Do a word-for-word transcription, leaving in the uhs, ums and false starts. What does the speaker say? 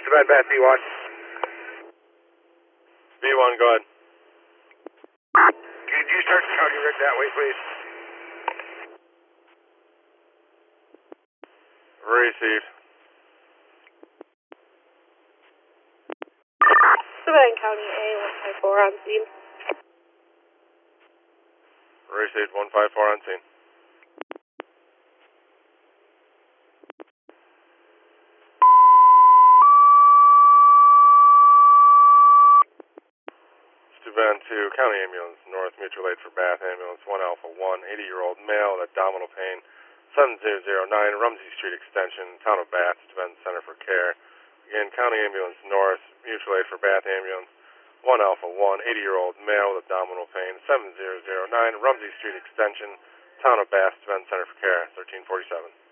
Steuben, Bath, B one. B one, go ahead. Could you start County Rick that way, please? Received. Steuben County A one five four on scene. Received, one five four on scene. Steuben to County Ambulance, North Mutual Aid for Bath Ambulance, one Alpha one, eighty-year-old male with abdominal pain, seven zero zero nine Rumsey Street Extension, Town of Bath, Steuben Center for Care. Again, County Ambulance North, Mutual Aid for Bath Ambulance, one Alpha one, eighty-year-old male with abdominal pain, seven zero zero nine Rumsey Street Extension, Town of Bath, Steuben Center for Care, thirteen forty-seven.